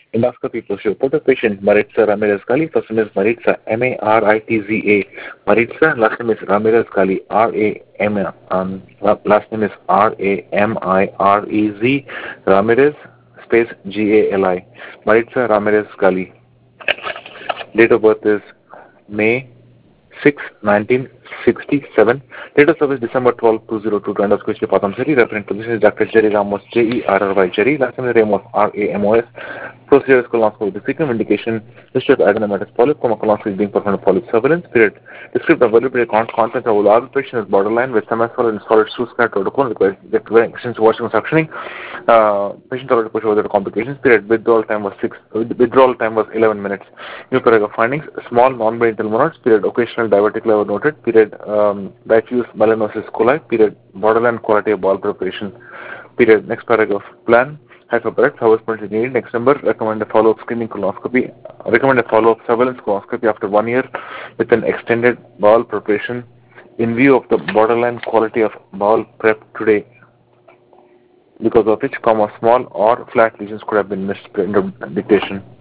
Endoscopy procedure. Put a patient Maritza Ramirez Gali. First name is Maritza, Maritza. Maritza. Last name is Ramirez Gali, R-A-M. Last name is Ramirez, Ramirez, space Gali. Maritza Ramirez Gali. Date of birth is May 6, 1967. Date of service December 12, 2002 to endoscopy Patham City. Referent physician is Dr. Jerry Ramos, Jerry. Jerry. Last name is Ramos, Ramos. Procedure is colonoscopy. The frequent indication, history of adenomatous polyp, colonoscopy is being performed polyp surveillance. Period. Descriptive of value content of large patient is borderline with semestral and solid shoe scar protocol requires extensive washing and suctioning. Patient already pushed over the complications. Period. Withdrawal time was 11 minutes. New paragraph findings. Small non-brain tumors. Period. Occasional diverticular noted. Period. Diffuse melanosis coli. Period. Borderline quality of bowel preparation. Period. Next paragraph. Plan. Hypercorrect. Hours per needed. Next number. Recommend a follow-up screening colonoscopy. Recommend a follow-up surveillance colonoscopy after 1 year with an extended bowel preparation in view of the borderline quality of bowel prep today, because of which, small or flat lesions could have been missed in the dictation.